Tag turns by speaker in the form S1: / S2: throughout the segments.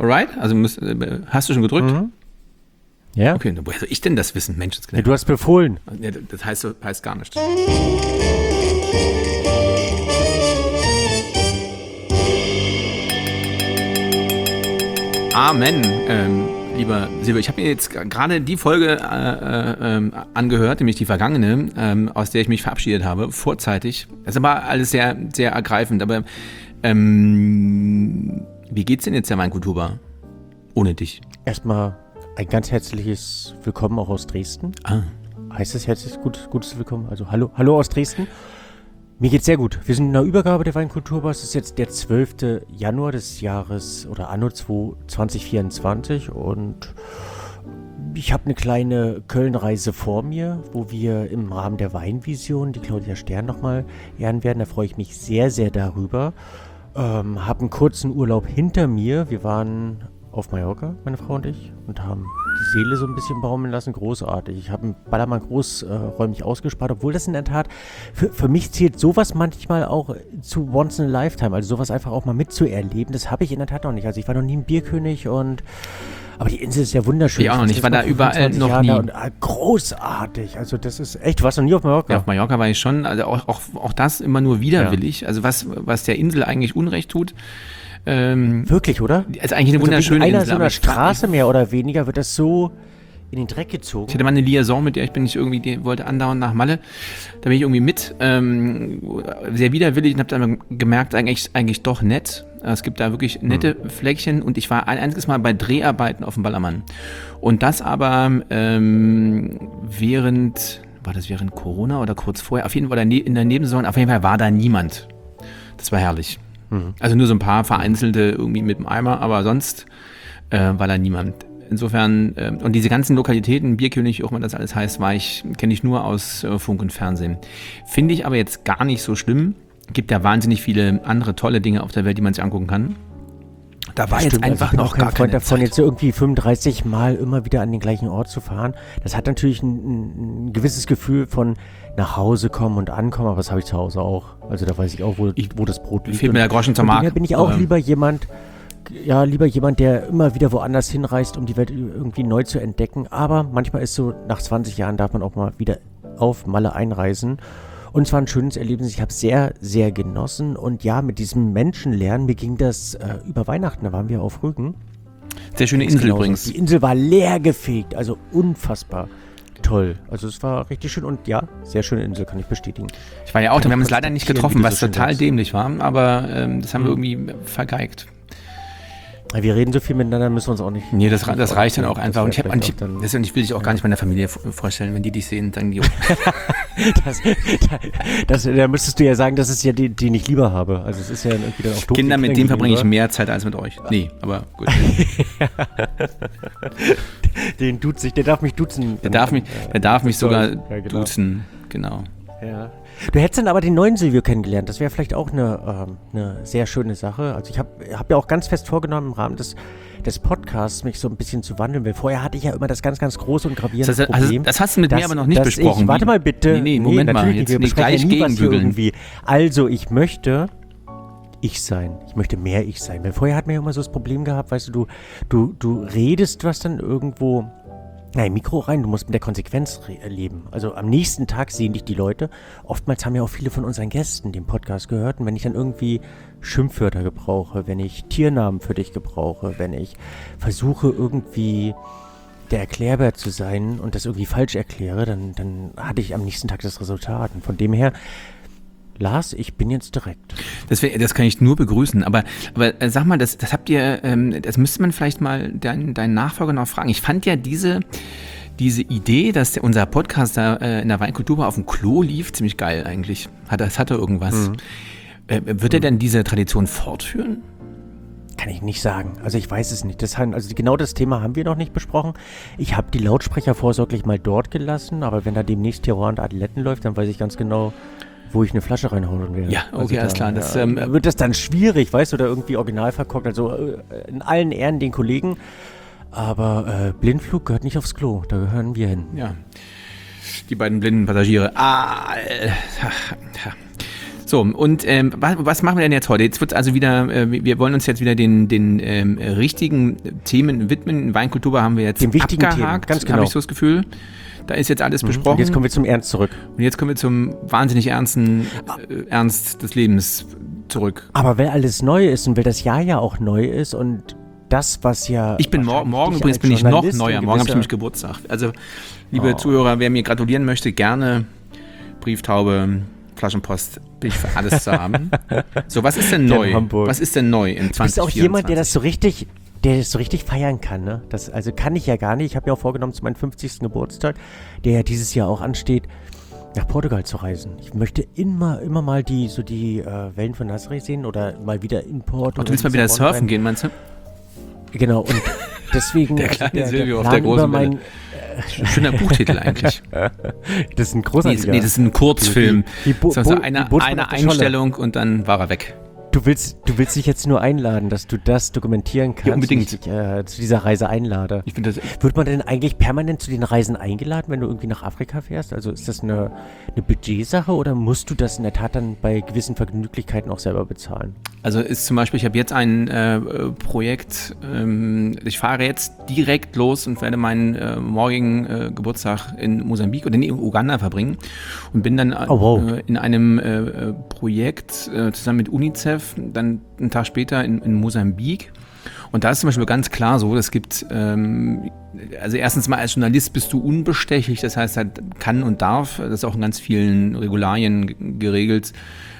S1: alright? Also hast du schon gedrückt?
S2: Mhm. Ja.
S1: Okay, woher soll ich denn das wissen? Mensch,
S2: Ja, du hast befohlen.
S1: Ja, das heißt gar nichts. Amen, lieber Silber. Ich habe mir jetzt gerade die Folge angehört, nämlich die vergangene, aus der ich mich verabschiedet habe, vorzeitig. Das ist aber alles sehr, sehr ergreifend. Aber wie geht's denn jetzt der Weinkulturbar ohne dich?
S2: Erstmal ein ganz herzliches Willkommen auch aus Dresden. Heißt es herzlich gutes Willkommen? Also hallo aus Dresden. Mir geht's sehr gut. Wir sind in der Übergabe der Weinkulturbar. Es ist jetzt der 12. Januar des Jahres oder Anno 2024 und ich habe eine kleine Köln-Reise vor mir, wo wir im Rahmen der Weinvision die Claudia Stern nochmal ehren werden. Da freue ich mich sehr, sehr darüber. Habe einen kurzen Urlaub hinter mir. Wir waren auf Mallorca, meine Frau und ich, und haben die Seele so ein bisschen baumeln lassen. Großartig. Ich habe einen Ballermann großräumig ausgespart, obwohl das in der Tat, für mich zählt sowas manchmal auch zu Once in a Lifetime, also sowas einfach auch mal mitzuerleben. Das habe ich in der Tat noch nicht. Also ich war noch nie im Bierkönig aber die Insel ist ja wunderschön.
S1: Ich auch noch nicht. Ich war da überall noch nie.
S2: Und, großartig. Also das ist echt, du warst noch nie auf Mallorca?
S1: Ja, auf Mallorca war ich schon. Also auch das immer nur widerwillig. Ja. Also was der Insel eigentlich Unrecht tut.
S2: Wirklich, oder?
S1: Also eigentlich eine wunderschöne
S2: Insel.
S1: Insel.
S2: So einer Straße mehr oder weniger wird das so in den Dreck gezogen.
S1: Ich hatte mal eine Liaison, mit der die wollte andauernd nach Malle. Da bin ich irgendwie mit, sehr widerwillig und habe dann gemerkt, eigentlich doch nett. Es gibt da wirklich nette Fleckchen und ich war ein einziges Mal bei Dreharbeiten auf dem Ballermann. Und das aber während Corona oder kurz vorher? Auf jeden Fall in der Nebensaison, auf jeden Fall war da niemand. Das war herrlich. Also nur so ein paar vereinzelte irgendwie mit dem Eimer, aber sonst war da niemand. Insofern, und diese ganzen Lokalitäten, Bierkönig, auch immer das alles heißt, kenne ich nur aus Funk und Fernsehen. Finde ich aber jetzt gar nicht so schlimm. Gibt ja wahnsinnig viele andere tolle Dinge auf der Welt, die man sich angucken kann. Da war jetzt einfach noch gar keine
S2: davon,
S1: Zeit.
S2: Jetzt irgendwie 35 Mal immer wieder an den gleichen Ort zu fahren. Das hat natürlich ein gewisses Gefühl von nach Hause kommen und ankommen, aber das habe ich zu Hause auch. Also da weiß ich auch, wo das Brot liegt.
S1: Fehlt mir der Groschen zur Mark.
S2: Da bin ich auch lieber jemand, der immer wieder woanders hinreist, um die Welt irgendwie neu zu entdecken. Aber manchmal ist so, nach 20 Jahren darf man auch mal wieder auf Malle einreisen. Und zwar ein schönes Erlebnis. Ich habe es sehr, sehr genossen. Und ja, mit diesem Menschenlernen, mir ging das über Weihnachten, da waren wir auf Rügen.
S1: Sehr schöne Insel übrigens.
S2: Die Insel war leer gefegt, also unfassbar toll. Also es war richtig schön und ja, sehr schöne Insel, kann ich bestätigen.
S1: Ich war ja auch da, wir haben uns leider nicht getroffen, was total dämlich war, aber das haben wir irgendwie vergeigt.
S2: Wir reden so viel miteinander, müssen wir uns auch nicht...
S1: Nee, das reicht dann auch einfach. Und ich will dich auch gar nicht meiner Familie vorstellen, wenn die dich sehen, dann die...
S2: Da müsstest du ja sagen, dass es ja die ich lieber habe. Also es ist ja irgendwie dann auch doof.
S1: Kinder, mit denen verbringe ich mehr Zeit als mit euch. Nee, aber gut.
S2: Der darf mich duzen.
S1: Der darf mich sogar duzen, genau.
S2: Ja. Du hättest dann aber den neuen Silvio kennengelernt. Das wäre vielleicht auch eine sehr schöne Sache. Also ich habe ja auch ganz fest vorgenommen, im Rahmen des Podcasts mich so ein bisschen zu wandeln. Weil vorher hatte ich ja immer das ganz, ganz große und gravierende Problem.
S1: Das hast du mit mir aber noch nicht besprochen.
S2: Warte mal bitte.
S1: Nee, Moment mal. Jetzt nicht gleich gegenbügeln.
S2: Also ich möchte ich sein. Ich möchte mehr ich sein. Weil vorher hat man ja immer so das Problem gehabt, weißt du redest was dann irgendwo... im Mikro rein, du musst mit der Konsequenz leben. Also am nächsten Tag sehen dich die Leute. Oftmals haben ja auch viele von unseren Gästen den Podcast gehört. Und wenn ich dann irgendwie Schimpfwörter gebrauche, wenn ich Tiernamen für dich gebrauche, wenn ich versuche irgendwie der Erklärbär zu sein und das irgendwie falsch erkläre, dann hatte ich am nächsten Tag das Resultat. Und von dem her, Lars, ich bin jetzt direkt.
S1: Das kann ich nur begrüßen, aber sag mal, das habt ihr, das müsste man vielleicht mal deinen Nachfolger noch fragen. Ich fand ja diese Idee, dass unser Podcast da in der Weinkultur auf dem Klo lief, ziemlich geil eigentlich. Das hatte irgendwas. Wird er denn diese Tradition fortführen?
S2: Kann ich nicht sagen. Also ich weiß es nicht. Genau das Thema haben wir noch nicht besprochen. Ich habe die Lautsprecher vorsorglich mal dort gelassen, aber wenn da demnächst Terroir und Adiletten läuft, dann weiß ich ganz genau, wo ich eine Flasche reinhauen werde.
S1: Ja, okay, alles klar. Das,
S2: wird das dann schwierig, weißt du, oder irgendwie original verkockt. Also in allen Ehren den Kollegen. Aber Blindflug gehört nicht aufs Klo. Da gehören wir hin.
S1: Ja. Die beiden blinden Passagiere. So, und was machen wir denn jetzt heute? Jetzt wird also wieder, wir wollen uns jetzt wieder den richtigen Themen widmen. In Weinkultur haben wir jetzt
S2: den wichtigen
S1: abgehakt,
S2: Themen, ganz genau.
S1: Habe ich so das Gefühl. Da ist jetzt alles besprochen.
S2: Und jetzt kommen wir zum Ernst zurück.
S1: Und jetzt kommen wir zum wahnsinnig ernsten Ernst des Lebens zurück.
S2: Aber weil alles neu ist und weil das Jahr ja auch neu ist und das, was ja...
S1: Ich bin morgen übrigens bin ich noch neuer. Morgen habe ich nämlich Geburtstag. Also, liebe Zuhörer, wer mir gratulieren möchte, gerne Brieftaube, Flaschenpost, bin ich für alles zu haben. So, was ist denn neu? Was ist denn neu im 2024?
S2: Du bist auch jemand, der das so richtig feiern kann, ne? Das also kann ich ja gar nicht. Ich habe mir auch vorgenommen, zu meinem 50. Geburtstag, der ja dieses Jahr auch ansteht, nach Portugal zu reisen. Ich möchte immer mal die Wellen von Nazaré sehen oder mal wieder in Portugal.
S1: Du willst mal wieder surfen gehen, meinst du?
S2: Genau, und deswegen...
S1: Der kleine Silvio auf der großen Welle. Schöner Buchtitel eigentlich.
S2: Das ist ein großartiger...
S1: Nee, das ist ein Kurzfilm.
S2: Also
S1: eine Einstellung und dann war er weg.
S2: Du willst dich jetzt nur einladen, dass du das dokumentieren kannst,
S1: ja, unbedingt.
S2: Und ich zu dieser Reise einlade.
S1: Ich finde
S2: Wird man denn eigentlich permanent zu den Reisen eingeladen, wenn du irgendwie nach Afrika fährst? Also ist das eine Budgetsache oder musst du das in der Tat dann bei gewissen Vergnüglichkeiten auch selber bezahlen?
S1: Also ist zum Beispiel, ich habe jetzt ein Projekt, ich fahre jetzt direkt los und werde meinen morgigen Geburtstag in Mosambik oder in Uganda verbringen und bin dann in einem Projekt zusammen mit UNICEF dann einen Tag später in Mosambik. Und da ist zum Beispiel ganz klar so, es gibt, also erstens mal als Journalist bist du unbestechlich, das heißt, halt kann und darf, das ist auch in ganz vielen Regularien geregelt,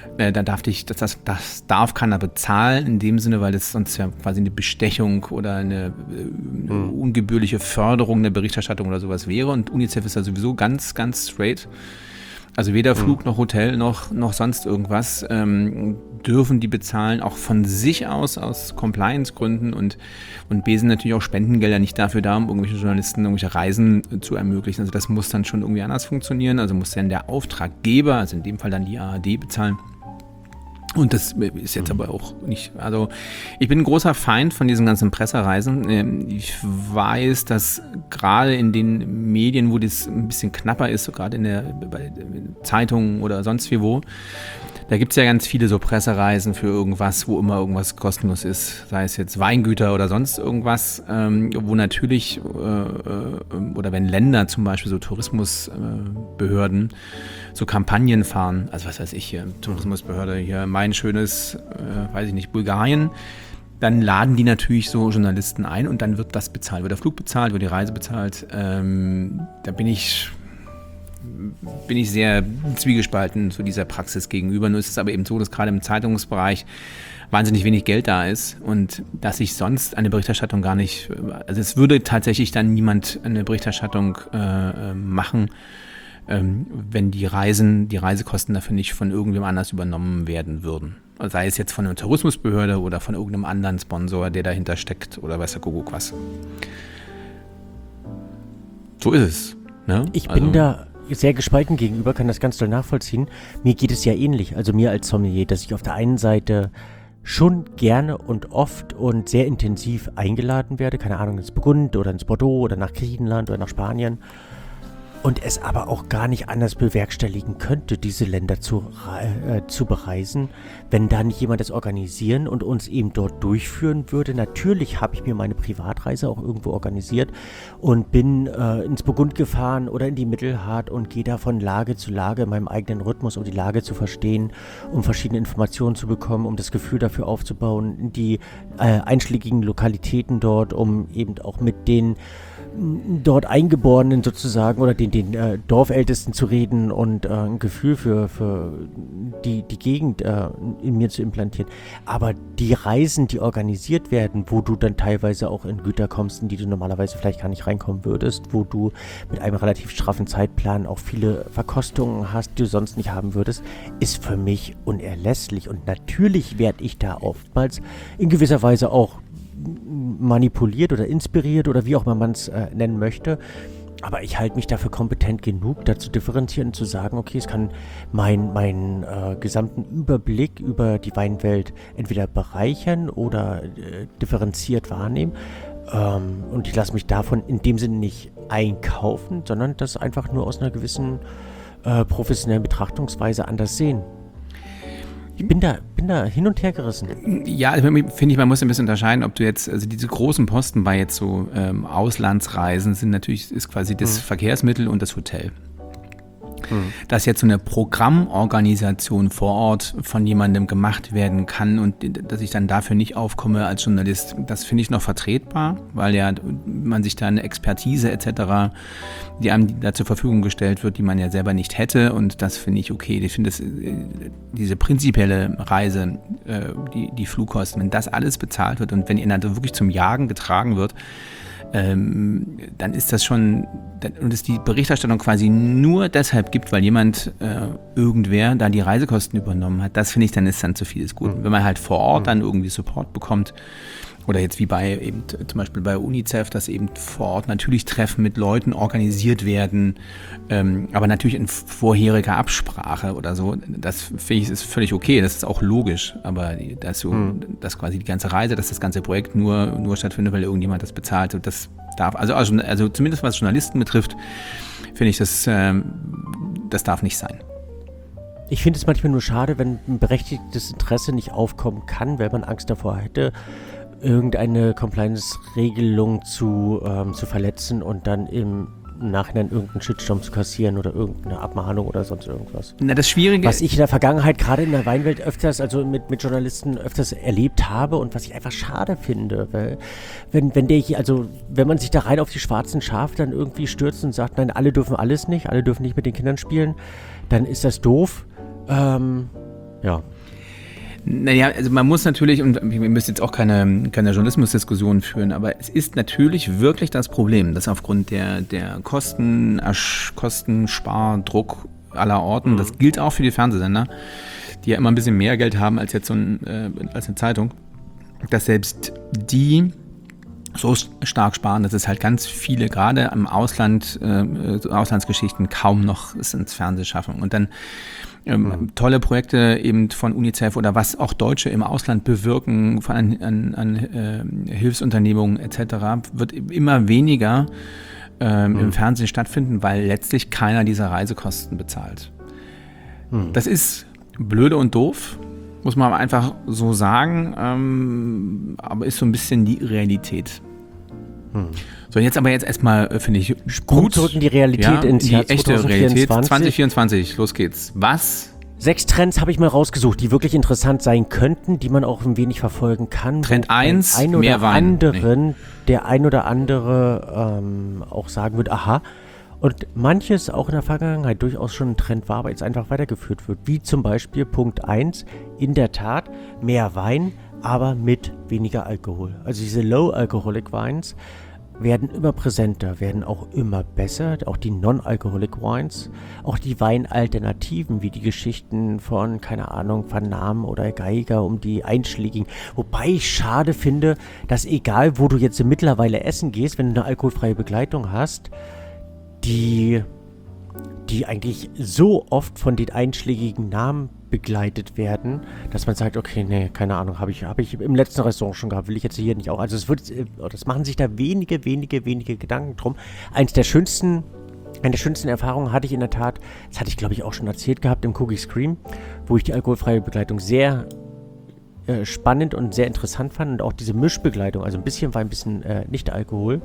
S1: das darf keiner bezahlen in dem Sinne, weil das sonst ja quasi eine Bestechung oder eine ungebührliche Förderung der Berichterstattung oder sowas wäre. Und UNICEF ist ja sowieso ganz, ganz straight. Also weder Flug noch Hotel noch sonst irgendwas dürfen die bezahlen, auch von sich aus Compliance-Gründen und besen natürlich auch Spendengelder nicht dafür da, um irgendwelchen Journalisten irgendwelche Reisen zu ermöglichen. Also das muss dann schon irgendwie anders funktionieren. Also muss dann der Auftraggeber, also in dem Fall dann die ARD, bezahlen. Und das ist jetzt aber auch nicht, also ich bin ein großer Feind von diesen ganzen Pressereisen. Ich weiß, dass gerade in den Medien, wo das ein bisschen knapper ist, so gerade bei Zeitungen oder sonst wie wo, da gibt es ja ganz viele so Pressereisen für irgendwas, wo immer irgendwas kostenlos ist, sei es jetzt Weingüter oder sonst irgendwas, wo natürlich, oder wenn Länder zum Beispiel so Tourismusbehörden so Kampagnen fahren, also was weiß ich hier, Tourismusbehörde hier, mein schönes, weiß ich nicht, Bulgarien, dann laden die natürlich so Journalisten ein und dann wird das bezahlt, wird der Flug bezahlt, wird die Reise bezahlt, da bin ich sehr zwiegespalten zu dieser Praxis gegenüber. Nur ist es aber eben so, dass gerade im Zeitungsbereich wahnsinnig wenig Geld da ist und dass sich sonst eine Berichterstattung gar nicht, also es würde tatsächlich dann niemand eine Berichterstattung machen, wenn die Reisekosten dafür nicht von irgendwem anders übernommen werden würden. Sei es jetzt von einer Tourismusbehörde oder von irgendeinem anderen Sponsor, der dahinter steckt oder weiß der Kuckuck was. So ist es. Ne?
S2: Ich bin da sehr gespalten gegenüber, kann das ganz doll nachvollziehen. Mir geht es ja ähnlich, also mir als Sommelier, dass ich auf der einen Seite schon gerne und oft und sehr intensiv eingeladen werde, keine Ahnung, ins Burgund oder ins Bordeaux oder nach Griechenland oder nach Spanien und es aber auch gar nicht anders bewerkstelligen könnte, diese Länder zu bereisen, wenn da nicht jemand das organisieren und uns eben dort durchführen würde. Natürlich habe ich mir meine Privatreise auch irgendwo organisiert und bin ins Burgund gefahren oder in die Mittelhart und gehe da von Lage zu Lage in meinem eigenen Rhythmus, um die Lage zu verstehen, um verschiedene Informationen zu bekommen, um das Gefühl dafür aufzubauen, die einschlägigen Lokalitäten dort, um eben auch mit den dort Eingeborenen sozusagen oder den Dorfältesten zu reden und ein Gefühl für die Gegend in mir zu implantieren. Aber die Reisen, die organisiert werden, wo du dann teilweise auch in Güter kommst, in die du normalerweise vielleicht gar nicht reinkommen würdest, wo du mit einem relativ straffen Zeitplan auch viele Verkostungen hast, die du sonst nicht haben würdest, ist für mich unerlässlich. Und natürlich werde ich da oftmals in gewisser Weise auch manipuliert oder inspiriert oder wie auch immer man es nennen möchte. Aber ich halte mich dafür kompetent genug, da zu differenzieren und zu sagen, okay, es kann meinen gesamten Überblick über die Weinwelt entweder bereichern oder differenziert wahrnehmen. Und ich lasse mich davon in dem Sinne nicht einkaufen, sondern das einfach nur aus einer gewissen professionellen Betrachtungsweise anders sehen. Ich bin da hin und her gerissen.
S1: Ja, also finde ich, man muss ein bisschen unterscheiden, ob du jetzt, also diese großen Posten bei jetzt so Auslandsreisen sind natürlich, ist quasi das Verkehrsmittel und das Hotel. Dass jetzt so eine Programmorganisation vor Ort von jemandem gemacht werden kann und dass ich dann dafür nicht aufkomme als Journalist, das finde ich noch vertretbar, weil ja man sich da eine Expertise etc., die einem da zur Verfügung gestellt wird, die man ja selber nicht hätte, und das finde ich okay. Ich finde diese prinzipielle Reise, die Flugkosten, wenn das alles bezahlt wird und wenn ihr dann wirklich zum Jagen getragen wird, dann ist das schon, und es die Berichterstattung quasi nur deshalb gibt, weil jemand, irgendwer da die Reisekosten übernommen hat, das finde ich, dann ist dann zu vieles gut. Wenn man halt vor Ort dann irgendwie Support bekommt, oder jetzt wie bei eben zum Beispiel bei UNICEF, dass eben vor Ort natürlich Treffen mit Leuten organisiert werden, aber natürlich in vorheriger Absprache oder so, das finde ich ist völlig okay, das ist auch logisch, aber dass quasi die ganze Reise, dass das ganze Projekt nur stattfindet, weil irgendjemand das bezahlt, und das darf, also zumindest was Journalisten betrifft, finde ich, das darf nicht sein.
S2: Ich finde es manchmal nur schade, wenn ein berechtigtes Interesse nicht aufkommen kann, weil man Angst davor hätte, irgendeine Compliance-Regelung zu verletzen und dann im Nachhinein irgendeinen Shitstorm zu kassieren oder irgendeine Abmahnung oder sonst irgendwas.
S1: Na, das Schwierige,
S2: was ich in der Vergangenheit gerade in der Weinwelt öfters, also mit Journalisten öfters erlebt habe und was ich einfach schade finde, weil wenn man sich da rein auf die schwarzen Schafe dann irgendwie stürzt und sagt, nein, alle dürfen alles nicht, alle dürfen nicht mit den Kindern spielen, dann ist das doof. Ja.
S1: Naja, also man muss natürlich, und wir müssen jetzt auch keine Journalismusdiskussion führen, aber es ist natürlich wirklich das Problem, dass aufgrund der Kostenspardruck aller Orten, das gilt auch für die Fernsehsender, die ja immer ein bisschen mehr Geld haben als jetzt als eine Zeitung, dass selbst die so stark sparen, dass es halt ganz viele, gerade im Ausland, Auslandsgeschichten kaum noch es ins Fernsehen schaffen. Und dann tolle Projekte eben von UNICEF oder was auch Deutsche im Ausland bewirken, an Hilfsunternehmungen etc., wird immer weniger im Fernsehen stattfinden, weil letztlich keiner dieser Reisekosten bezahlt. Das ist blöde und doof, muss man einfach so sagen, aber ist so ein bisschen die Realität. So, jetzt erstmal, finde ich, gut.
S2: Zurück in die Realität, ins Jahr 2024.
S1: Die echte Realität. 2024, los geht's. Was?
S2: 6 Trends habe ich mal rausgesucht, die wirklich interessant sein könnten, die man auch ein wenig verfolgen kann.
S1: Trend 1, mehr Wein.
S2: Der ein oder andere auch sagen wird, aha. Und manches auch in der Vergangenheit durchaus schon ein Trend war, aber jetzt einfach weitergeführt wird. Wie zum Beispiel Punkt 1, in der Tat mehr Wein, aber mit weniger Alkohol. Also diese Low-Alcoholic Wines werden immer präsenter, werden auch immer besser. Auch die Non-Alcoholic Wines, auch die Weinalternativen, wie die Geschichten von, keine Ahnung, Van Naam oder Geiger um die einschlägigen. Wobei ich schade finde, dass egal, wo du jetzt mittlerweile essen gehst, wenn du eine alkoholfreie Begleitung hast, die eigentlich so oft von den einschlägigen Namen begleitet werden, dass man sagt, okay, nee, keine Ahnung, habe ich im letzten Restaurant schon gehabt, will ich jetzt hier nicht auch. Also das machen sich da wenige Gedanken drum. Eine der schönsten Erfahrungen hatte ich in der Tat, das hatte ich glaube ich auch schon erzählt gehabt, im Cookie Scream, wo ich die alkoholfreie Begleitung sehr spannend und sehr interessant fand und auch diese Mischbegleitung, also ein bisschen Wein, ein bisschen Nicht-Alkohol,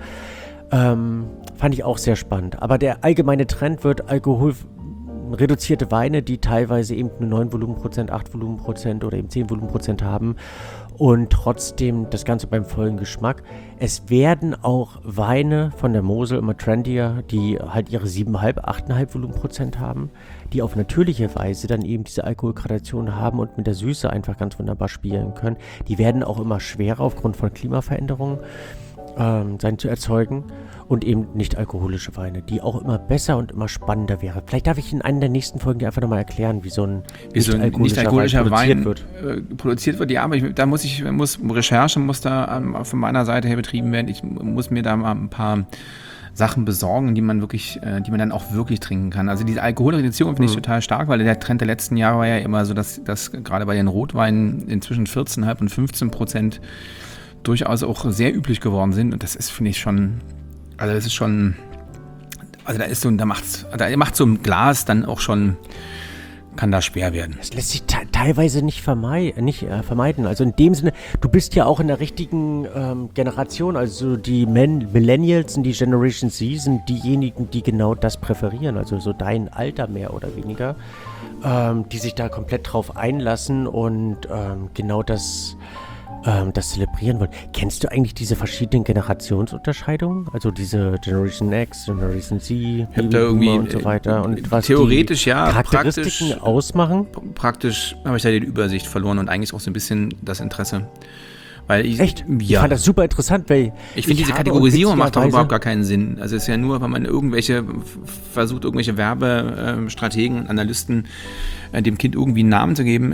S2: fand ich auch sehr spannend. Aber der allgemeine Trend wird alkoholreduzierte Weine, die teilweise eben nur 9 Volumenprozent, 8 Volumenprozent oder eben 10 Volumenprozent haben und trotzdem das Ganze beim vollen Geschmack. Es werden auch Weine von der Mosel immer trendier, die halt ihre 7,5, 8,5 Volumenprozent haben, die auf natürliche Weise dann eben diese Alkoholgradation haben und mit der Süße einfach ganz wunderbar spielen können. Die werden auch immer schwerer aufgrund von Klimaveränderungen sein zu erzeugen und eben nicht alkoholische Weine, die auch immer besser und immer spannender wäre. Vielleicht darf ich in einer der nächsten Folgen dir einfach nochmal erklären, wie so ein nicht-alkoholischer Wein
S1: produziert wird. Ja, aber Recherche muss da von meiner Seite her betrieben werden. Ich muss mir da mal ein paar Sachen besorgen, die man dann auch wirklich trinken kann. Also diese Alkoholreduzierung finde ich total stark, weil der Trend der letzten Jahre war ja immer so, dass gerade bei den Rotweinen inzwischen 14,5 und 15% durchaus auch sehr üblich geworden sind, und das ist, finde ich, schon, also das ist schon, also da macht so ein Glas dann auch schon kann da schwer werden.
S2: Das lässt sich teilweise nicht vermeiden. Also in dem Sinne, du bist ja auch in der richtigen Generation. Also die Millennials und die Generation Z sind diejenigen, die genau das präferieren. Also so dein Alter mehr oder weniger. Die sich da komplett drauf einlassen und genau das zelebrieren wollen. Kennst du eigentlich diese verschiedenen Generationsunterscheidungen? Also diese Generation X, Generation Z,
S1: Babyboomer
S2: und so weiter. Und was
S1: theoretisch
S2: die Charakteristiken ausmachen?
S1: Praktisch habe ich da die Übersicht verloren und eigentlich auch so ein bisschen das Interesse. Weil
S2: Echt?
S1: Ja.
S2: Ich fand das super interessant, weil
S1: ich finde, diese Kategorisierung macht doch überhaupt gar keinen Sinn. Also es ist ja nur, wenn man versucht, irgendwelche Werbestrategen und Analysten dem Kind irgendwie einen Namen zu geben,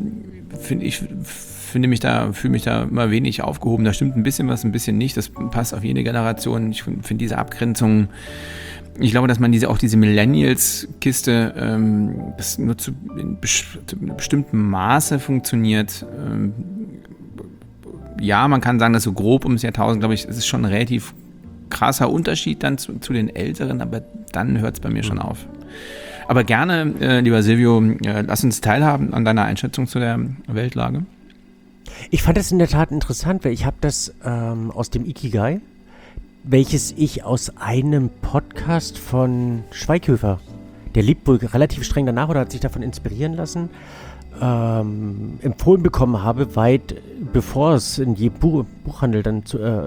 S1: fühle mich da immer wenig aufgehoben. Da stimmt ein bisschen was, ein bisschen nicht. Das passt auf jede Generation. Ich finde diese Abgrenzung, ich glaube, dass man diese Millennials-Kiste das nur zu einem bestimmten Maße funktioniert. Ja, man kann sagen, dass so grob ums Jahrtausend, glaube ich, es ist schon ein relativ krasser Unterschied dann zu den Älteren, aber dann hört es bei mir schon auf. Aber gerne, lieber Silvio, lass uns teilhaben an deiner Einschätzung zu der Weltlage.
S2: Ich fand das in der Tat interessant, weil ich habe das aus dem Ikigai, welches ich aus einem Podcast von Schweighöfer, der lebt wohl relativ streng danach oder hat sich davon inspirieren lassen, empfohlen bekommen habe, weit bevor es in jedem Buchhandel dann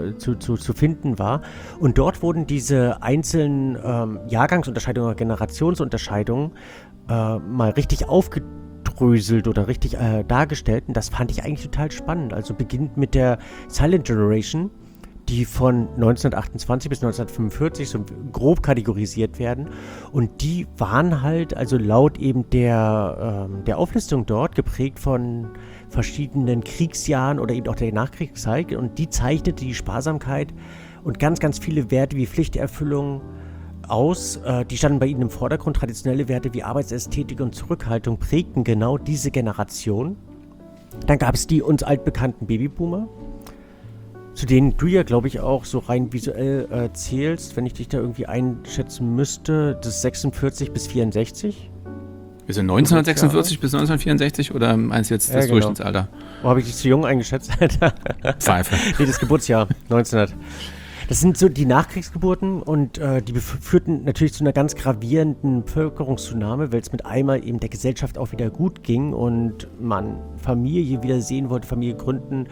S2: zu finden war. Und dort wurden diese einzelnen Jahrgangsunterscheidungen oder Generationsunterscheidungen mal richtig aufgedröselt oder richtig dargestellt. Und das fand ich eigentlich total spannend. Also beginnt mit der Silent Generation, die von 1928 bis 1945 so grob kategorisiert werden. Und die waren halt, also laut eben der Auflistung dort, geprägt von verschiedenen Kriegsjahren oder eben auch der Nachkriegszeit. Und die zeichnete die Sparsamkeit und ganz, ganz viele Werte wie Pflichterfüllung aus. Die standen bei ihnen im Vordergrund. Traditionelle Werte wie Arbeitsästhetik und Zurückhaltung prägten genau diese Generation. Dann gab es die uns altbekannten Babyboomer, zu denen du ja, glaube ich, auch so rein visuell zählst, wenn ich dich da irgendwie einschätzen müsste, das 46 bis 64.
S1: Wir sind 1946 bis 1964 oder meinst du jetzt das Durchschnittsalter?
S2: Wo habe ich dich zu jung eingeschätzt?
S1: Pfeife.
S2: Nee, das Geburtsjahr, 1900. Das sind so die Nachkriegsgeburten und die führten natürlich zu einer ganz gravierenden Bevölkerungszunahme, weil es mit einmal eben der Gesellschaft auch wieder gut ging und man Familie wieder sehen wollte, Familie gründen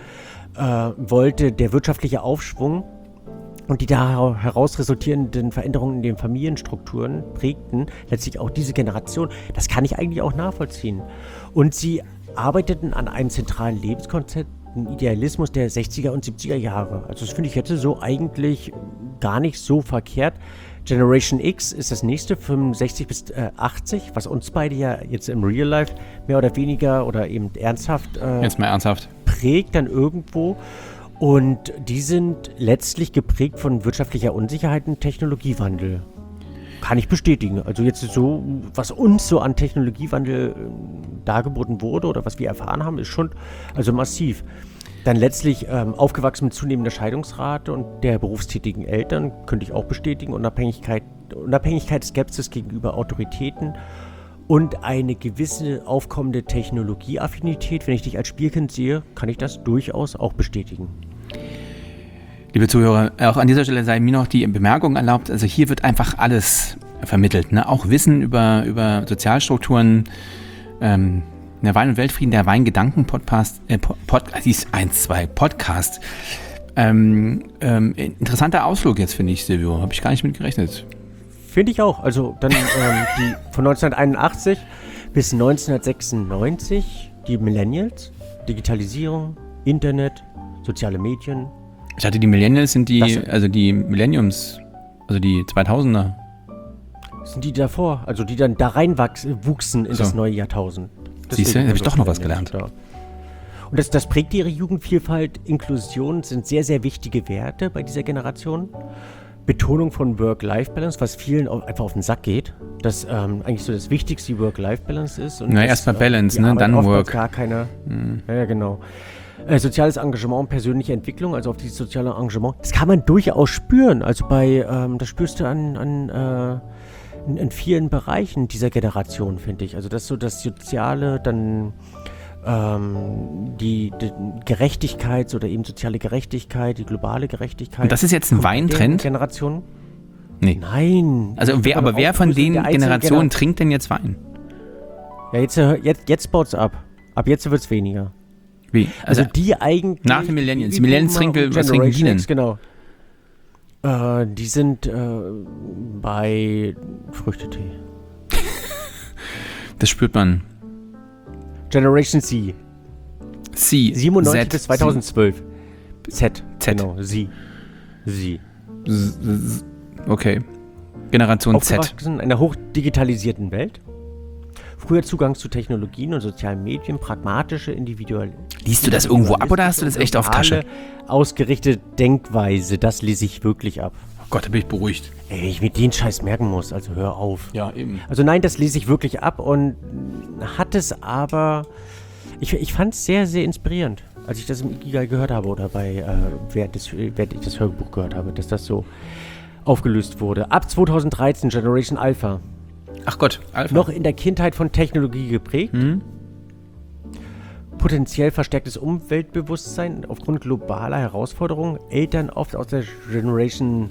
S2: wollte. Der wirtschaftliche Aufschwung und die da heraus resultierenden Veränderungen in den Familienstrukturen prägten letztlich auch diese Generation. Das kann ich eigentlich auch nachvollziehen. Und sie arbeiteten an einem zentralen Lebenskonzept, ein Idealismus der 60er und 70er Jahre. Also das finde ich jetzt so eigentlich gar nicht so verkehrt. Generation X ist das nächste, 65 bis 80, was uns beide ja jetzt im Real Life mehr oder weniger oder eben ernsthaft
S1: jetzt mal ernsthaft
S2: prägt dann irgendwo. Und die sind letztlich geprägt von wirtschaftlicher Unsicherheit und Technologiewandel. Kann ich bestätigen. Also jetzt so, was uns so an Technologiewandel dargeboten wurde oder was wir erfahren haben, ist schon also massiv. Dann letztlich aufgewachsen mit zunehmender Scheidungsrate und der berufstätigen Eltern, könnte ich auch bestätigen, Unabhängigkeit, Skepsis gegenüber Autoritäten und eine gewisse aufkommende Technologieaffinität. Wenn ich dich als Spielkind sehe, kann ich das durchaus auch bestätigen.
S1: Liebe Zuhörer, auch an dieser Stelle sei mir noch die Bemerkung erlaubt, also hier wird einfach alles vermittelt, ne? Auch Wissen über Sozialstrukturen, der Wein- und Weltfrieden, der Weingedanken-Podcast, Podcast. Interessanter Ausflug jetzt, finde ich, Silvio, habe ich gar nicht mit gerechnet.
S2: Finde ich auch, also dann die von 1981 bis 1996, die Millennials, Digitalisierung, Internet, soziale Medien.
S1: Ich hatte die Millennials sind die Millenniums, also die 2000er.
S2: Sind die davor, also die dann da reinwuchsen in das neue Jahrtausend.
S1: Siehst du, habe ich doch noch was gelernt.
S2: Da. Und das prägt ihre Jugendvielfalt. Inklusion sind sehr, sehr wichtige Werte bei dieser Generation. Betonung von Work-Life-Balance, was vielen einfach auf den Sack geht. Das eigentlich so das Wichtigste, die Work-Life-Balance ist. Und
S1: erstmal Balance, ne? Dann Work.
S2: Gar keine. Ja, genau. Soziales Engagement und persönliche Entwicklung, also auf dieses soziale Engagement, das kann man durchaus spüren. Also das spürst du an in vielen Bereichen dieser Generation, finde ich. Also das so das Soziale, dann die Gerechtigkeit oder eben soziale Gerechtigkeit, die globale Gerechtigkeit.
S1: Und das ist jetzt ein Weintrend?
S2: Generation?
S1: Nee.
S2: Nein.
S1: Also wer von den Generationen trinkt denn jetzt Wein?
S2: Ja, jetzt baut's ab. Ab jetzt wird's weniger.
S1: Wie?
S2: Also die eigentlich...
S1: Nach den Millennials. Die Millennials trinken, was trinken die denn?
S2: Genau. Die sind bei Früchtetee.
S1: Das spürt man.
S2: Generation C.
S1: C.
S2: 97
S1: Z,
S2: bis 2012. Z.
S1: Genau,
S2: Sie.
S1: Okay. Generation Z.
S2: Aufgewachsen in einer hochdigitalisierten Welt. Früher Zugang zu Technologien und sozialen Medien, pragmatische, individuelle.
S1: Liest du das irgendwo ab oder hast du das echt auf Tasche?
S2: Ausgerichtete Denkweise, das lese ich wirklich ab.
S1: Oh Gott, da bin ich beruhigt.
S2: Ey, wenn ich mir den Scheiß merken muss, also hör auf.
S1: Ja, eben.
S2: Also nein, das lese ich wirklich ab und hat es aber... Ich fand es sehr, sehr inspirierend, als ich das im Ikigai gehört habe oder während ich das Hörbuch gehört habe, dass das so aufgelöst wurde. Ab 2013 Generation Alpha.
S1: Ach Gott, Alpha.
S2: Noch in der Kindheit von Technologie geprägt. Potenziell verstärktes Umweltbewusstsein aufgrund globaler Herausforderungen. Eltern oft aus der Generation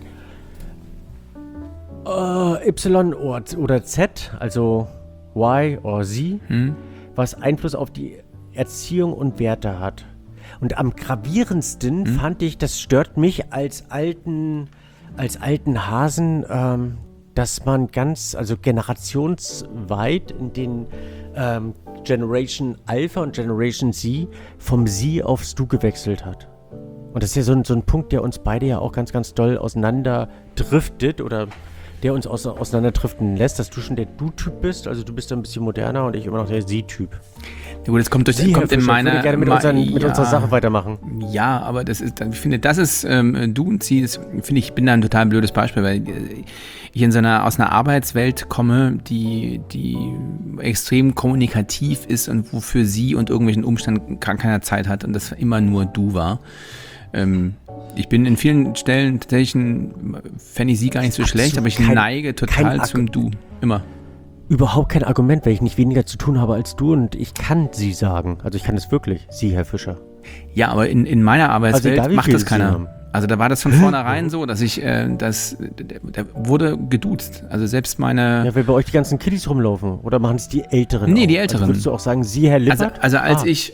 S2: Y oder Z, also Y oder Z, was Einfluss auf die Erziehung und Werte hat. Und am gravierendsten fand ich, das stört mich als alten Hasen, dass man generationsweit in den Generation Alpha und Generation Z vom Sie aufs Du gewechselt hat. Und das ist ja so ein Punkt, der uns beide ja auch ganz, ganz doll auseinander driftet oder der uns auseinanderdriften lässt, dass du schon der Du-Typ bist. Also du bist ein bisschen moderner und ich immer noch der Sie-Typ.
S1: Ja gut, das kommt in meiner...
S2: Ich würde gerne mit unserer Sache weitermachen.
S1: Ja, aber ich finde, das ist Du und Sie, ich bin da ein total blödes Beispiel, weil ich aus einer Arbeitswelt komme, die extrem kommunikativ ist und wofür sie und irgendwelchen Umständen gar keine Zeit hat und das immer nur Du war. Ich bin in vielen Stellen tatsächlich, fände ich sie gar nicht so schlecht, aber ich neige total zum Du. Immer.
S2: Überhaupt kein Argument, weil ich nicht weniger zu tun habe als du und ich kann Sie sagen. Also ich kann es wirklich, Sie, Herr Fischer.
S1: Ja, aber in meiner Arbeitswelt
S2: also
S1: macht das keiner. Also da war das von vornherein so, dass der wurde geduzt. Also selbst meine...
S2: Ja, weil bei euch die ganzen Kiddies rumlaufen. Oder machen es die Älteren?
S1: Nee,
S2: auch?
S1: die Älteren.
S2: Also würdest du auch sagen, Sie, Herr Lippert?
S1: Also als ich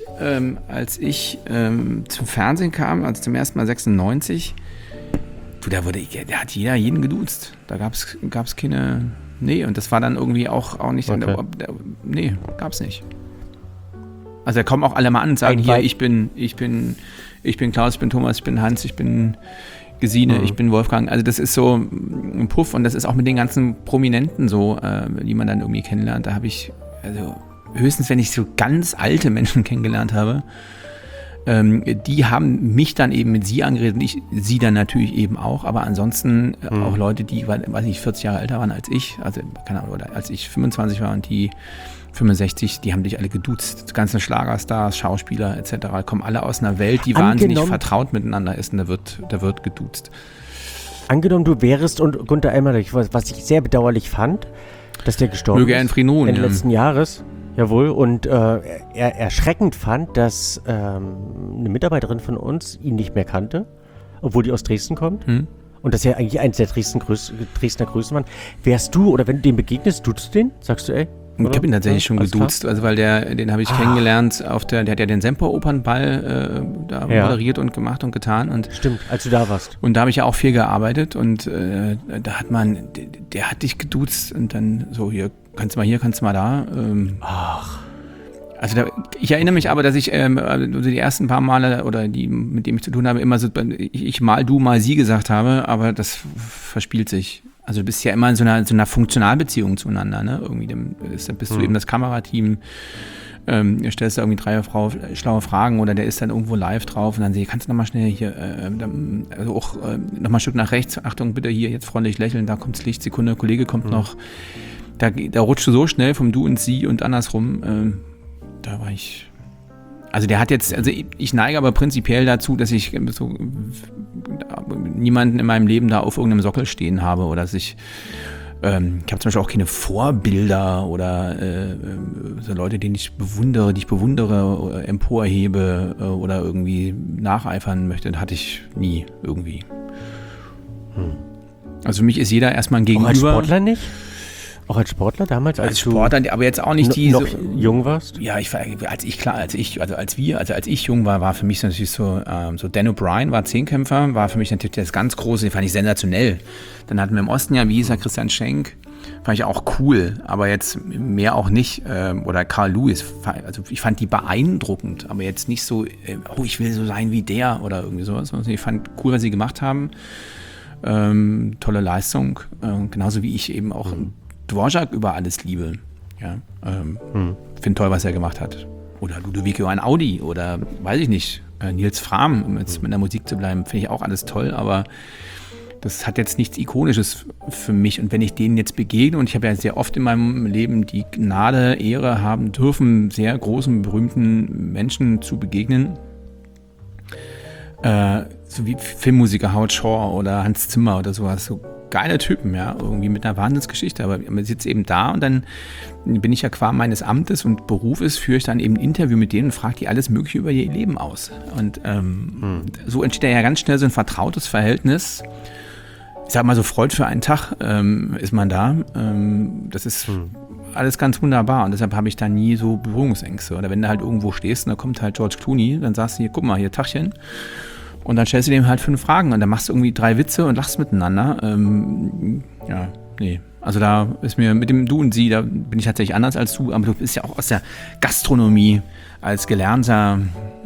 S1: zum Fernsehen kam, also zum ersten Mal 96, da hat jeder jeden geduzt. Da gab's keine... Nee, und das war dann irgendwie auch nicht...
S2: Okay.
S1: Nee, gab's nicht. Also da kommen auch alle mal an und sagen, hier, ich bin Klaus, ich bin Thomas, ich bin Hans, ich bin Gesine, ich bin Wolfgang. Also das ist so ein Puff und das ist auch mit den ganzen Prominenten so, die man dann irgendwie kennenlernt. Da habe ich, also höchstens, wenn ich so ganz alte Menschen kennengelernt habe, die haben mich dann eben mit Sie angeredet und ich sie dann natürlich eben auch, aber ansonsten auch Leute, die, weiß nicht, 40 Jahre älter waren als ich, also keine Ahnung, oder als ich 25 war und die 65, die haben dich alle geduzt. Die ganzen Schlagerstars, Schauspieler etc. kommen alle aus einer Welt, die wahnsinnig vertraut miteinander ist und da wird geduzt.
S2: Angenommen, du wärst und Gunter Emmerich, was ich sehr bedauerlich fand, dass der gestorben
S1: Möge er in Frieden ruhen,
S2: Ende letzten Jahres. Jawohl, und er erschreckend fand, dass eine Mitarbeiterin von uns ihn nicht mehr kannte, obwohl die aus Dresden kommt. Und das ja eigentlich eins der Dresdner Größen waren. Wärst du, oder wenn du dem begegnest, duzt du den? Sagst du, ey?
S1: Ich habe ihn tatsächlich schon geduzt, also weil den habe ich kennengelernt der hat ja den Semper-Opernball da moderiert und gemacht und getan. Und
S2: stimmt, als du da warst.
S1: Und da habe ich ja auch viel gearbeitet und da hat der hat dich geduzt und dann so, hier, kannst du mal da. Also ich erinnere mich aber, dass ich die ersten paar Male oder die, mit denen ich zu tun habe, immer so, ich mal du, mal sie gesagt habe, aber das verspielt sich. Also du bist ja immer in so einer Funktionalbeziehung zueinander, ne? Irgendwie bist du eben das Kamerateam, stellst du irgendwie 3 schlaue Fragen oder der ist dann irgendwo live drauf und dann kannst du nochmal schnell hier, also auch nochmal ein Stück nach rechts, Achtung, bitte hier jetzt freundlich lächeln, da kommt das Licht, Sekunde, Kollege kommt noch. Da rutscht du so schnell vom Du und Sie und andersrum, da war ich... Also der hat jetzt, also ich neige aber prinzipiell dazu, dass ich so niemanden in meinem Leben da auf irgendeinem Sockel stehen habe oder dass ich Ich habe zum Beispiel auch keine Vorbilder oder so Leute, die ich bewundere, emporhebe oder irgendwie nacheifern möchte. Das hatte ich nie irgendwie. Also für mich ist jeder erstmal ein Gegenüber.
S2: Auch als Sportler nicht? Auch als Sportler damals?
S1: Als Sportler, aber jetzt auch nicht
S2: noch jung warst?
S1: Ja, als ich jung war für mich natürlich so Dan O'Brien war Zehnkämpfer, war für mich natürlich das ganz Große, den fand ich sensationell. Dann hatten wir im Osten ja, wie hieß er, Christian Schenk, fand ich auch cool, aber jetzt mehr auch nicht. Oder Carl Lewis, also ich fand die beeindruckend, aber jetzt nicht so, ich will so sein wie der oder irgendwie sowas. Ich fand cool, was sie gemacht haben. Tolle Leistung, genauso wie ich eben auch Dvorak über alles liebe. Ja, finde toll, was er gemacht hat. Oder Ludovico Einaudi oder weiß ich nicht, Nils Frahm, um jetzt mit der Musik zu bleiben, finde ich auch alles toll, aber das hat jetzt nichts Ikonisches für mich. Und wenn ich denen jetzt begegne, und ich habe ja sehr oft in meinem Leben die Gnade, Ehre haben dürfen, sehr großen, berühmten Menschen zu begegnen, so wie Filmmusiker Howard Shore oder Hans Zimmer oder sowas, so geile Typen, ja, irgendwie mit einer Wahnsinnsgeschichte, aber man sitzt eben da und dann bin ich ja qua meines Amtes und Berufes, führe ich dann eben ein Interview mit denen und frage die alles Mögliche über ihr Leben aus. Und so entsteht ja ganz schnell so ein vertrautes Verhältnis. Ich sag mal so, Freud für einen Tag ist man da. Das ist alles ganz wunderbar und deshalb habe ich da nie so Berührungsängste. Oder wenn du halt irgendwo stehst und da kommt halt George Clooney, dann sagst du hier, guck mal, hier Tachchen. Und dann stellst du dem halt 5 Fragen und dann machst du irgendwie 3 Witze und lachst miteinander. Ja, nee. Also da ist mir mit dem Du und Sie, da bin ich tatsächlich anders als du, aber du bist ja auch aus der Gastronomie als gelernter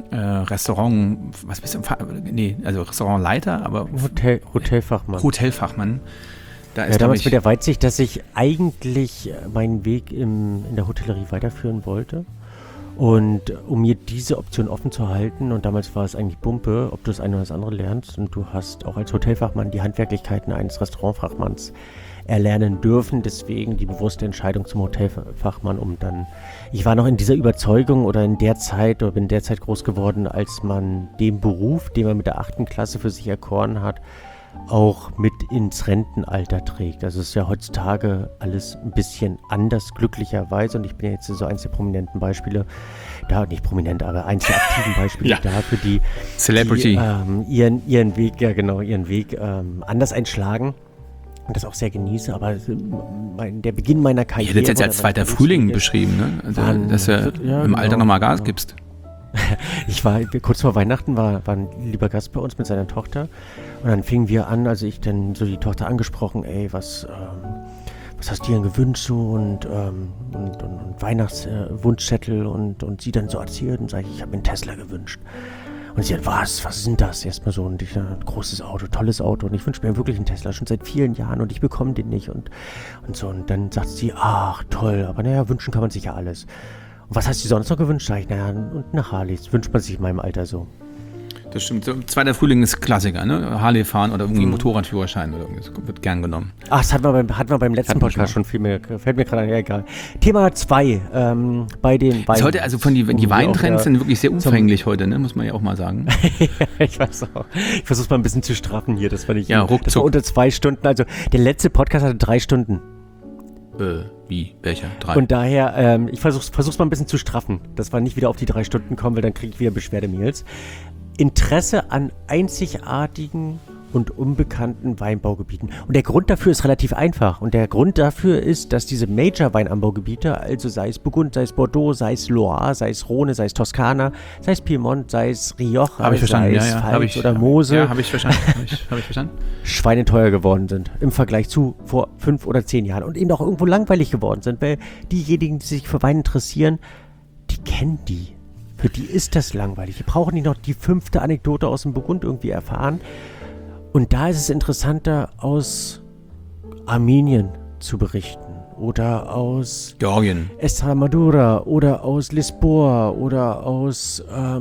S1: Restaurantleiter, aber
S2: Hotelfachmann.
S1: Hotelfachmann. Da ist,
S2: ja, damals mit der Weitsicht, dass ich eigentlich meinen Weg in der Hotellerie weiterführen wollte. Und um mir diese Option offen zu halten, und damals war es eigentlich Bumpe, ob du das eine oder das andere lernst, und du hast auch als Hotelfachmann die Handwerklichkeiten eines Restaurantfachmanns erlernen dürfen, deswegen die bewusste Entscheidung zum Hotelfachmann, ich war noch in dieser Überzeugung oder bin derzeit groß geworden, als man den Beruf, den man mit der 8. Klasse für sich erkoren hat, auch mit ins Rentenalter trägt. Also es ist ja heutzutage alles ein bisschen anders, glücklicherweise. Und ich bin ja jetzt so eins der prominenten Beispiele, nicht prominent, aber eins der aktiven Beispiele dafür, die
S1: Celebrity.
S2: Ihren Weg anders einschlagen. Und das auch sehr genieße, aber der Beginn meiner Karriere...
S1: Ich hätte jetzt als zweiter Frühling beschrieben, ne? Also, dass du im Alter nochmal Gas gibst.
S2: Ich war, kurz vor Weihnachten war ein lieber Gast bei uns mit seiner Tochter und dann fingen wir an, also ich dann so die Tochter angesprochen, was hast du dir denn gewünscht so und Weihnachtswunschzettel und sie dann so erzählt und sage ich habe mir einen Tesla gewünscht. Und sie hat, was ist denn das? Erstmal so ein großes Auto, tolles Auto und ich wünsche mir wirklich einen Tesla, schon seit vielen Jahren und ich bekomme den nicht und so und dann sagt sie, ach toll, aber naja, wünschen kann man sich ja alles. Und was hast du sonst noch gewünscht? Sag ich, naja, und eine Harley. Das wünscht man sich in meinem Alter so.
S1: Das stimmt. Zweiter Frühling ist Klassiker, ne? Harley fahren oder irgendwie Motorradführerschein oder irgendwas. Wird gern genommen.
S2: Ach, das hatten wir beim letzten Podcast schon viel mehr. Fällt mir gerade an, ja, egal. Thema 2, bei den Weinen.
S1: Heute, also die Weintrends sind wirklich sehr umfänglich heute, ne? Muss man ja auch mal sagen.
S2: Ja, ich weiß auch. Ich versuche es mal ein bisschen zu straffen hier. Das war nicht.
S1: Ja, ruckzuck.
S2: Das war unter 2 Stunden. Also der letzte Podcast hatte 3 Stunden.
S1: Wie? Welcher? 3?
S2: Und daher, ich versuch's mal ein bisschen zu straffen, dass wir nicht wieder auf die 3 Stunden kommen, weil dann kriege ich wieder Beschwerdemails. Interesse an einzigartigen und unbekannten Weinbaugebieten. Und der Grund dafür ist relativ einfach. Und der Grund dafür ist, dass diese Major-Weinanbaugebiete, also sei es Burgund, sei es Bordeaux, sei es Loire, sei es Rhone, sei es Toskana, sei es Piemont, sei es Rioja, sei es Pfalz oder Mosel.
S1: Ja, habe ich verstanden. Hab ich verstanden.
S2: Schweineteuer geworden sind im Vergleich zu vor 5 oder 10 Jahren. Und eben auch irgendwo langweilig geworden sind, weil diejenigen, die sich für Wein interessieren, die kennen die. Für die ist das langweilig. Die brauchen nicht noch die 5. Anekdote aus dem Burgund irgendwie erfahren. Und da ist es interessanter, aus Armenien zu berichten. Oder aus
S1: Georgien,
S2: Estremadura oder aus Lisboa oder aus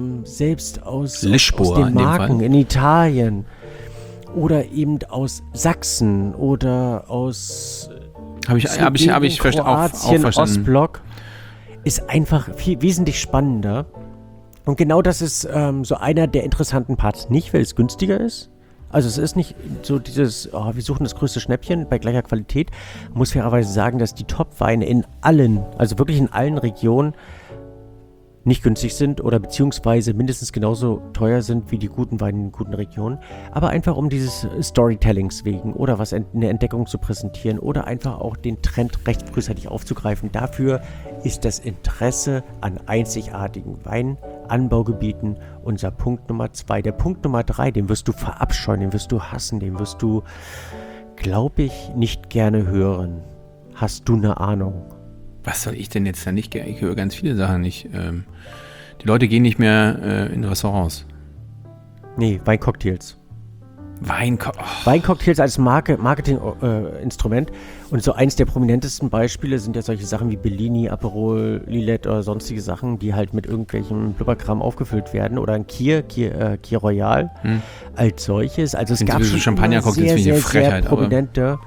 S2: den Marken in Italien. Oder eben aus Sachsen oder aus Kroatien, Ostblock. Ist einfach wesentlich spannender. Und genau das ist so einer der interessanten Parts. Nicht, weil es günstiger ist, Also es ist nicht so dieses, wir suchen das größte Schnäppchen bei gleicher Qualität. Man muss fairerweise sagen, dass die Top-Weine in allen, also wirklich in allen Regionen nicht günstig sind oder beziehungsweise mindestens genauso teuer sind wie die guten Weine in guten Regionen. Aber einfach um dieses Storytellings wegen oder was in der Entdeckung zu präsentieren oder einfach auch den Trend recht frühzeitig aufzugreifen. Dafür ist das Interesse an einzigartigen Weinanbaugebieten unser Punkt Nummer 2. Der Punkt Nummer 3, den wirst du verabscheuen, den wirst du hassen, den wirst du, glaube ich, nicht gerne hören. Hast du eine Ahnung?
S1: Was soll ich denn jetzt da nicht? Ich höre ganz viele Sachen nicht. Die Leute gehen nicht mehr in Restaurants.
S2: Nee, Weincocktails.
S1: Weincocktails.
S2: Weincocktails als Marketinginstrument. Und so eins der prominentesten Beispiele sind ja solche Sachen wie Bellini, Aperol, Lillet oder sonstige Sachen, die halt mit irgendwelchem Blubberkram aufgefüllt werden. Oder ein Kir Royal als solches. Also es gab schon
S1: Champagner-Cocktails
S2: sehr
S1: Frechheit,
S2: prominente.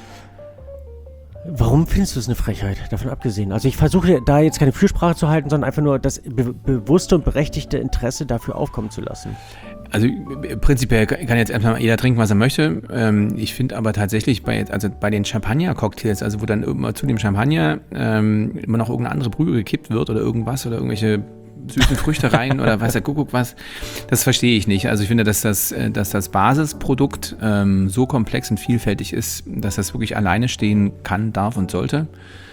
S2: Warum findest du es eine Frechheit, davon abgesehen? Also ich versuche da jetzt keine Fürsprache zu halten, sondern einfach nur das bewusste und berechtigte Interesse dafür aufkommen zu lassen.
S1: Also prinzipiell kann jetzt erstmal jeder trinken, was er möchte. Ich finde aber tatsächlich bei den Champagner-Cocktails, also wo dann immer zu dem Champagner immer noch irgendeine andere Brühe gekippt wird oder irgendwas oder irgendwelche süßen Früchte rein oder weiß der Kuckuck was, das verstehe ich nicht. Also ich finde, dass das Basisprodukt so komplex und vielfältig ist, dass das wirklich alleine stehen kann, darf und sollte.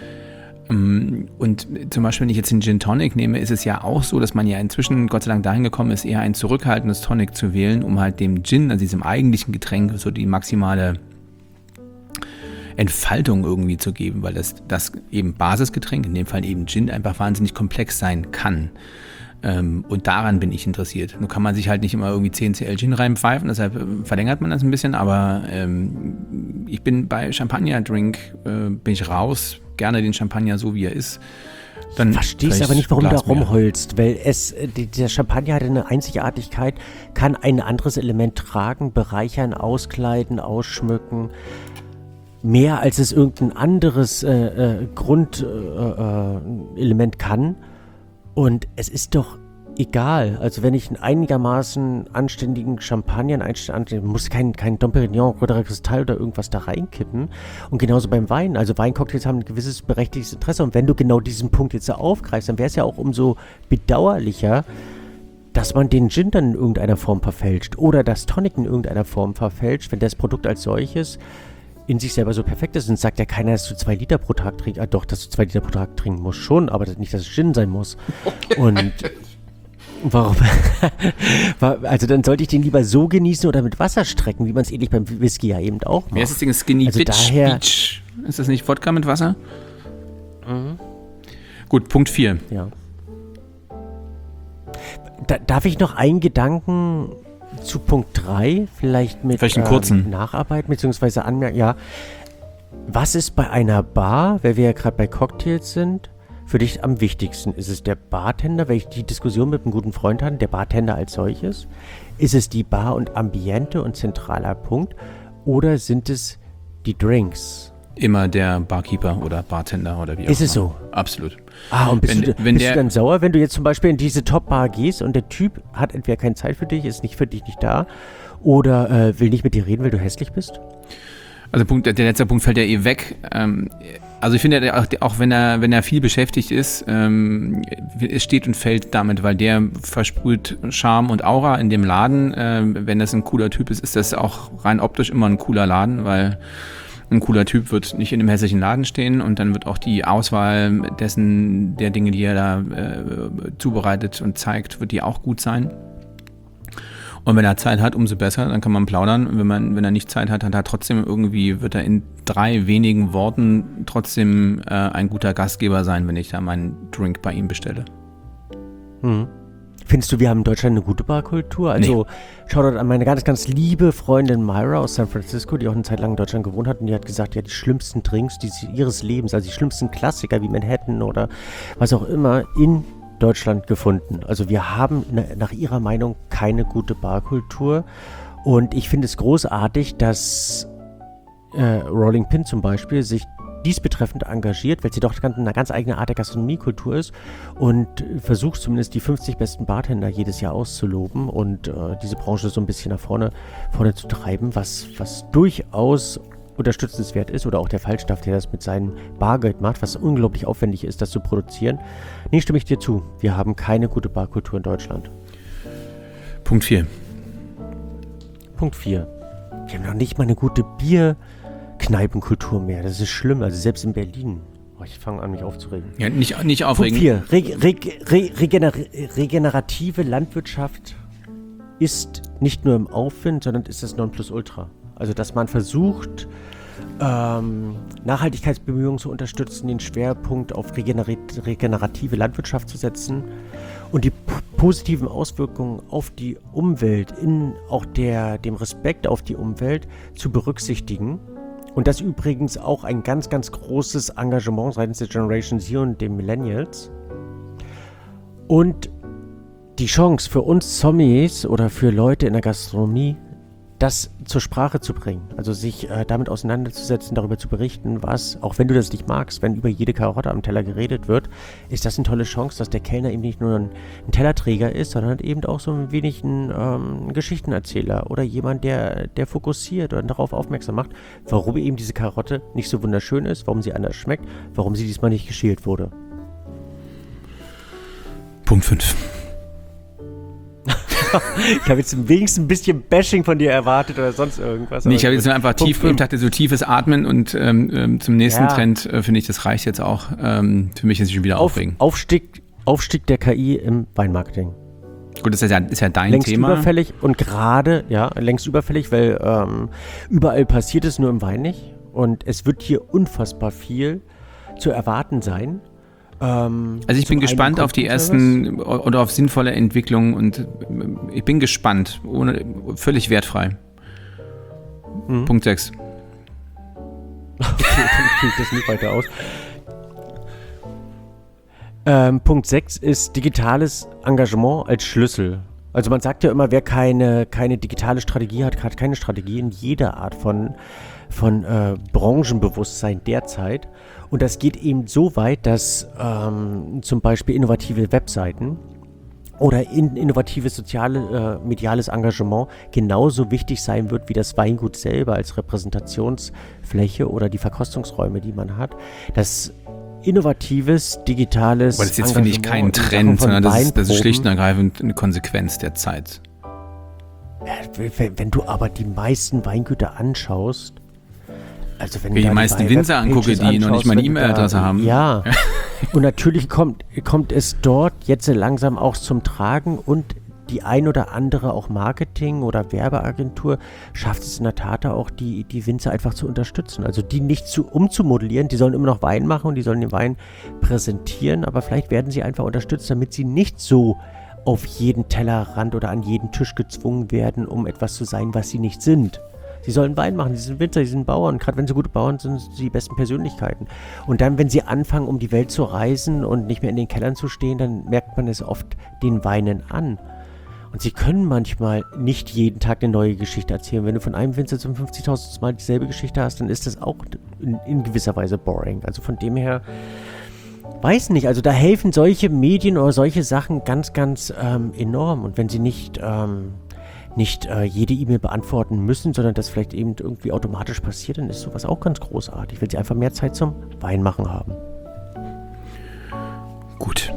S1: Und zum Beispiel, wenn ich jetzt den Gin Tonic nehme, ist es ja auch so, dass man ja inzwischen Gott sei Dank dahin gekommen ist, eher ein zurückhaltendes Tonic zu wählen, um halt dem Gin, also diesem eigentlichen Getränk, so die maximale Entfaltung irgendwie zu geben, weil das eben Basisgetränk, in dem Fall eben Gin, einfach wahnsinnig komplex sein kann. Und daran bin ich interessiert. Nun kann man sich halt nicht immer irgendwie 10 Cl Gin reinpfeifen, deshalb verlängert man das ein bisschen, aber ich bin bei Champagner-Drink, bin ich raus, gerne den Champagner so wie er ist. Dann
S2: verstehst aber nicht, warum du da rumheulst, weil der Champagner hat eine Einzigartigkeit, kann ein anderes Element tragen, bereichern, auskleiden, ausschmücken, mehr als es irgendein anderes Grundelement kann. Und es ist doch egal. Also wenn ich einen einigermaßen anständigen Champagner, muss kein Dom Pérignon, Röderer Kristall oder irgendwas da reinkippen. Und genauso beim Wein. Also Weincocktails haben ein gewisses berechtigtes Interesse. Und wenn du genau diesen Punkt jetzt aufgreifst, dann wäre es ja auch umso bedauerlicher, dass man den Gin dann in irgendeiner Form verfälscht oder das Tonic in irgendeiner Form verfälscht, wenn das Produkt als solches in sich selber so perfekt ist. Und sagt ja keiner, dass du 2 Liter pro Tag trinkst. Doch, dass du 2 Liter pro Tag trinken musst schon, aber nicht, dass es Gin sein muss. Okay. Und warum? Also dann sollte ich den lieber so genießen oder mit Wasser strecken, wie man es ähnlich beim Whisky ja eben auch macht.
S1: Wer ist das Ding? Skinny
S2: also
S1: Beach? Ist das nicht Wodka mit Wasser? Mhm. Gut, Punkt 4.
S2: Ja. Darf ich noch einen Gedanken zu Punkt 3 vielleicht
S1: einen kurzen
S2: Nacharbeiten bzw. anmerken? Ja. Was ist bei einer Bar, weil wir ja gerade bei Cocktails sind, für dich am wichtigsten? Ist es der Bartender, weil ich die Diskussion mit einem guten Freund hatte, der Bartender als solches? Ist es die Bar und Ambiente und zentraler Punkt? Oder sind es die Drinks?
S1: Immer der Barkeeper oder Bartender oder wie auch immer.
S2: Ist es so?
S1: Absolut.
S2: Und bist du dann sauer, wenn du jetzt zum Beispiel in diese Top-Bar gehst und der Typ hat entweder keine Zeit für dich, ist für dich nicht da oder will nicht mit dir reden, weil du hässlich bist?
S1: Also der letzte Punkt fällt ja weg. Also ich finde, auch wenn er viel beschäftigt ist, es steht und fällt damit, weil der versprüht Charme und Aura in dem Laden. Wenn das ein cooler Typ ist, ist das auch rein optisch immer ein cooler Laden, weil ein cooler Typ wird nicht in einem hässlichen Laden stehen und dann wird auch die Auswahl der Dinge, die er da zubereitet und zeigt, wird die auch gut sein. Und wenn er Zeit hat, umso besser, dann kann man plaudern. Wenn er nicht Zeit hat, wird er in 3 wenigen Worten trotzdem ein guter Gastgeber sein, wenn ich da meinen Drink bei ihm bestelle.
S2: Findest du, wir haben in Deutschland eine gute Barkultur? Also Shoutout an meine ganz, ganz liebe Freundin Myra aus San Francisco, die auch eine Zeit lang in Deutschland gewohnt hat und die hat gesagt, ja, die schlimmsten Drinks ihres Lebens, also die schlimmsten Klassiker wie Manhattan oder was auch immer in Deutschland gefunden. Also wir haben nach ihrer Meinung keine gute Barkultur und ich finde es großartig, dass Rolling Pin zum Beispiel sich dies betreffend engagiert, weil sie doch eine ganz eigene Art der Gastronomiekultur ist und versucht zumindest die 50 besten Bartender jedes Jahr auszuloben und diese Branche so ein bisschen nach vorne zu treiben, was durchaus unterstützenswert ist, oder auch der Falstaff, der das mit seinem Bargeld macht, was unglaublich aufwendig ist, das zu produzieren. Nee, stimme ich dir zu. Wir haben keine gute Barkultur in Deutschland.
S1: Punkt 4.
S2: Punkt 4. Wir haben noch nicht mal eine gute Bierkneipenkultur mehr. Das ist schlimm, also selbst in Berlin. Oh, ich fange an, mich aufzuregen.
S1: Ja, nicht aufregen.
S2: Punkt 4. Regenerative Landwirtschaft ist nicht nur im Aufwind, sondern ist das Nonplusultra. Also, dass man versucht, Nachhaltigkeitsbemühungen zu unterstützen, den Schwerpunkt auf regenerative Landwirtschaft zu setzen und die positiven Auswirkungen auf die Umwelt, auch dem Respekt auf die Umwelt zu berücksichtigen. Und das übrigens auch ein ganz, ganz großes Engagement seitens der Generation Z und den Millennials. Und die Chance für uns Zombies oder für Leute in der Gastronomie, das zur Sprache zu bringen, also sich damit auseinanderzusetzen, darüber zu berichten, was, auch wenn du das nicht magst, wenn über jede Karotte am Teller geredet wird, ist das eine tolle Chance, dass der Kellner eben nicht nur ein Tellerträger ist, sondern eben auch so ein wenig ein Geschichtenerzähler oder jemand, der fokussiert oder darauf aufmerksam macht, warum eben diese Karotte nicht so wunderschön ist, warum sie anders schmeckt, warum sie diesmal nicht geschält wurde.
S1: Punkt 5.
S2: Ich habe jetzt wenigstens ein bisschen Bashing von dir erwartet oder sonst irgendwas.
S1: Nee, ich habe jetzt nur einfach tiefes Atmen und zum nächsten Trend finde ich, das reicht jetzt auch. Für mich ist es schon wieder aufregend.
S2: Aufstieg der KI im Weinmarketing.
S1: Gut, das ist ja dein
S2: längst
S1: Thema.
S2: Längst überfällig und gerade, längst überfällig, weil überall passiert es, nur im Wein nicht. Und es wird hier unfassbar viel zu erwarten sein.
S1: Also ich bin gespannt auf die ersten oder auf sinnvolle Entwicklungen und ich bin gespannt, völlig wertfrei. Punkt 6.
S2: Okay, dann kriege ich das nicht weiter aus. Punkt 6 ist digitales Engagement als Schlüssel. Also man sagt ja immer, wer keine digitale Strategie hat keine Strategie in jeder Art von Branchenbewusstsein derzeit. Und das geht eben so weit, dass zum Beispiel innovative Webseiten oder innovatives mediales Engagement genauso wichtig sein wird wie das Weingut selber als Repräsentationsfläche oder die Verkostungsräume, die man hat. Das innovatives, digitales
S1: aber das ist jetzt, finde ich, kein Trend, sondern das ist schlicht und ergreifend eine Konsequenz der Zeit.
S2: Wenn du aber die meisten Weingüter anschaust, also wenn
S1: die meisten Winzer angucke, die noch nicht mal eine E-Mail-Adresse haben.
S2: Ja, und natürlich kommt es dort jetzt langsam auch zum Tragen und die ein oder andere auch Marketing- oder Werbeagentur schafft es in der Tat auch, die Winzer einfach zu unterstützen. Also die nicht umzumodellieren, die sollen immer noch Wein machen und die sollen den Wein präsentieren, aber vielleicht werden sie einfach unterstützt, damit sie nicht so auf jeden Tellerrand oder an jeden Tisch gezwungen werden, um etwas zu sein, was sie nicht sind. Sie sollen Wein machen, sie sind Winzer, sie sind Bauern. Gerade wenn sie gute Bauern sind, sind sie die besten Persönlichkeiten. Und dann, wenn sie anfangen, um die Welt zu reisen und nicht mehr in den Kellern zu stehen, dann merkt man es oft den Weinen an. Und sie können manchmal nicht jeden Tag eine neue Geschichte erzählen. Wenn du von einem Winzer zum 50.000. Mal dieselbe Geschichte hast, dann ist das auch in gewisser Weise boring. Also von dem her, weiß nicht, also da helfen solche Medien oder solche Sachen ganz, ganz enorm. Und wenn sie nicht jede E-Mail beantworten müssen, sondern das vielleicht eben irgendwie automatisch passiert, dann ist sowas auch ganz großartig, weil sie einfach mehr Zeit zum Weinmachen haben.
S1: Gut.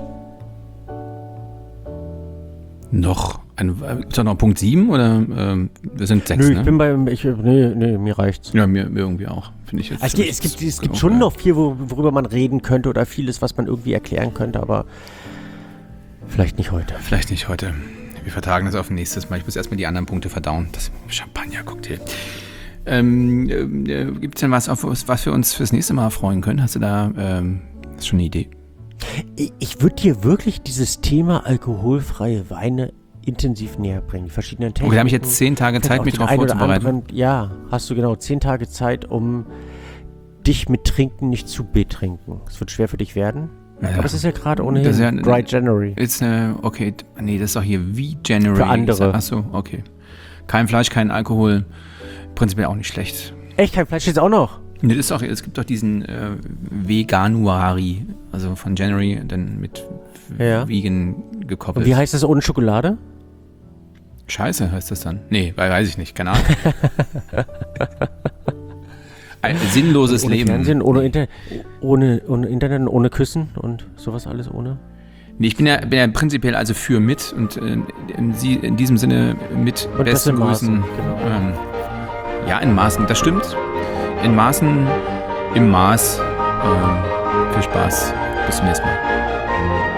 S1: Ist da noch Punkt 7 oder wir sind 6,
S2: Nö, ich bin mir reicht's.
S1: Ja, mir irgendwie auch, finde ich jetzt.
S2: Also es gibt schon noch viel, worüber man reden könnte oder vieles, was man irgendwie erklären könnte, aber vielleicht nicht heute. Wir vertagen das auf nächstes Mal. Ich muss erstmal die anderen Punkte verdauen. Das Champagner-Cocktail. Gibt es denn was wir uns fürs nächste Mal freuen können? Hast du da schon eine Idee? Ich würde dir wirklich dieses Thema alkoholfreie Weine intensiv näher bringen. Die verschiedenen Techniken.
S1: Okay, da habe ich jetzt 10 Tage Zeit, mich darauf vorzubereiten.
S2: Ja, hast du genau 10 Tage Zeit, um dich mit Trinken nicht zu betrinken. Es wird schwer für dich werden. Ja. Aber es ist ja gerade ohnehin Dry January.
S1: Das ist doch hier wie January.
S2: Für andere.
S1: Achso, okay. Kein Fleisch, kein Alkohol. Prinzipiell auch nicht schlecht.
S2: Echt, kein Fleisch jetzt auch noch?
S1: Das ist auch, es gibt doch diesen Veganuary, also von January dann mit Vegan gekoppelt.
S2: Und wie heißt das ohne Schokolade?
S1: Scheiße heißt das dann. Nee, weiß ich nicht, keine Ahnung. Ein sinnloses
S2: ohne
S1: Leben.
S2: Fernsehen, ohne Internet, ohne Küssen und sowas alles ohne?
S1: Nee, ich bin ja prinzipiell also für mit und in diesem Sinne mit
S2: und
S1: besten Grüßen.
S2: Genau.
S1: Ja, in Maßen, das stimmt. In Maßen, im Maß. Viel Spaß. Bis zum nächsten Mal.